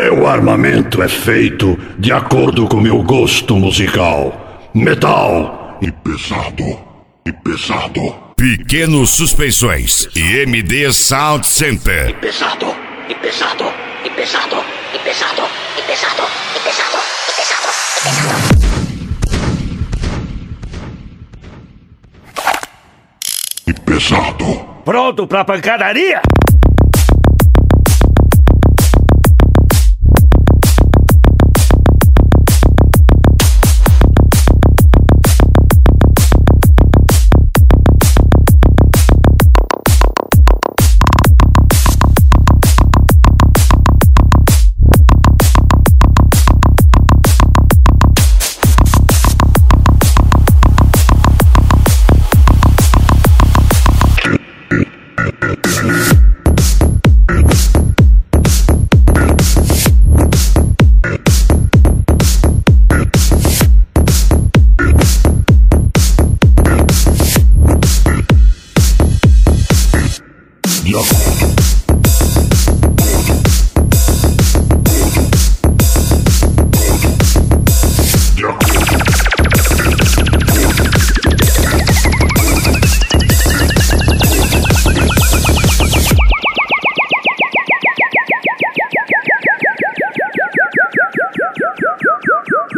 Meu armamento é feito de acordo com meu gosto musical. Metal e pesado. E pesado. Pequenos Suspensões e MD Sound Center. E pesado. E pesado. E pesado. E pesado. E pesado. E pesado. E pesado. E pesado. E pesado. Pronto pra pancadaria?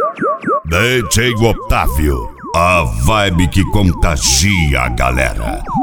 DJ Otávio, a vibe que contagia a galera.